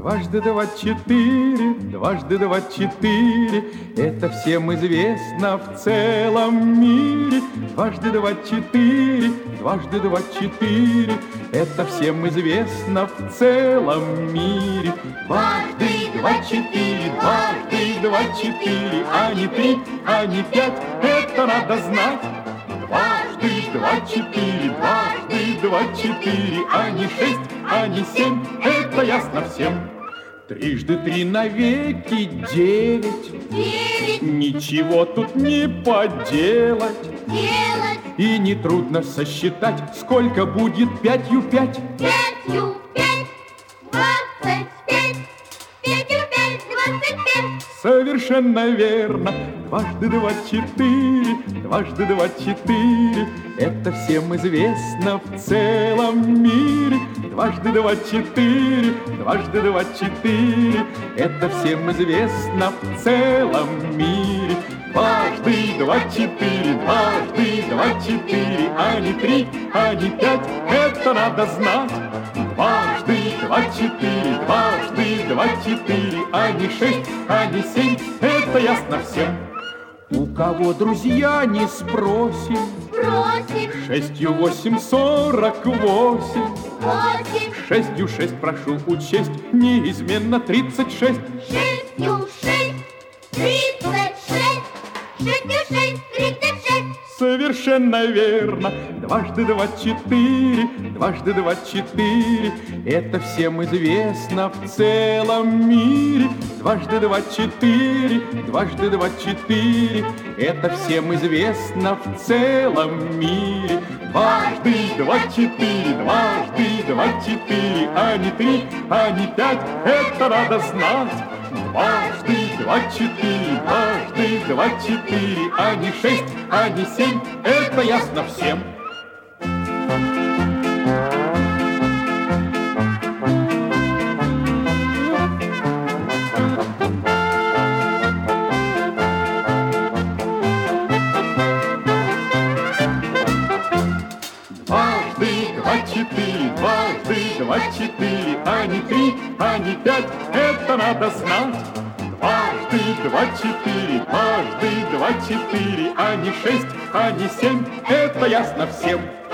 Дважды два четыре, дважды два четыре, это всем известно в целом мире. Дважды два четыре, дважды два четыре, это всем известно в целом мире. Дважды два четыре, дважды два четыре, а не три, а не пять, это надо знать. Дважды два четыре, дважды два четыре, а не шесть, а не семь, это ясно всем. Трижды три навеки девять. Ничего тут не поделать. И нетрудно сосчитать, сколько будет пятью пять. Пятью пять, 25. Пятью пять, 25. Совершенно верно. Дважды два четыре, дважды два четыре, это всем известно в целом мире. Дважды два четыре, дважды два четыре, это всем известно в целом мире. Дважды два четыре, дважды два четыре, а не три, а не пять, это надо знать. Дважды два четыре, дважды два четыре, а не шесть, а не семь, это ясно всем. У кого друзья не спросим, шестью восемь 48. Шестью шесть прошу учесть, неизменно 36. Шестью шесть, 36. Шестью шесть, 36. Совершенно верно. Дважды два четыре, дважды два четыре, это всем известно в целом мире. Дважды два четыре, дважды два четыре, это всем известно в целом мире. Дважды два четыре, дважды два четыре, а не три, а не пять, это надо знать. Дважды два четыре, дважды два четыре, а не шесть, а не семь, это ясно всем. Дважды два четыре, дважды два четыре, а не три, а не пять, это надо знать. Дважды два четыре, дважды два четыре, а не шесть, а не семь, это ясно всем.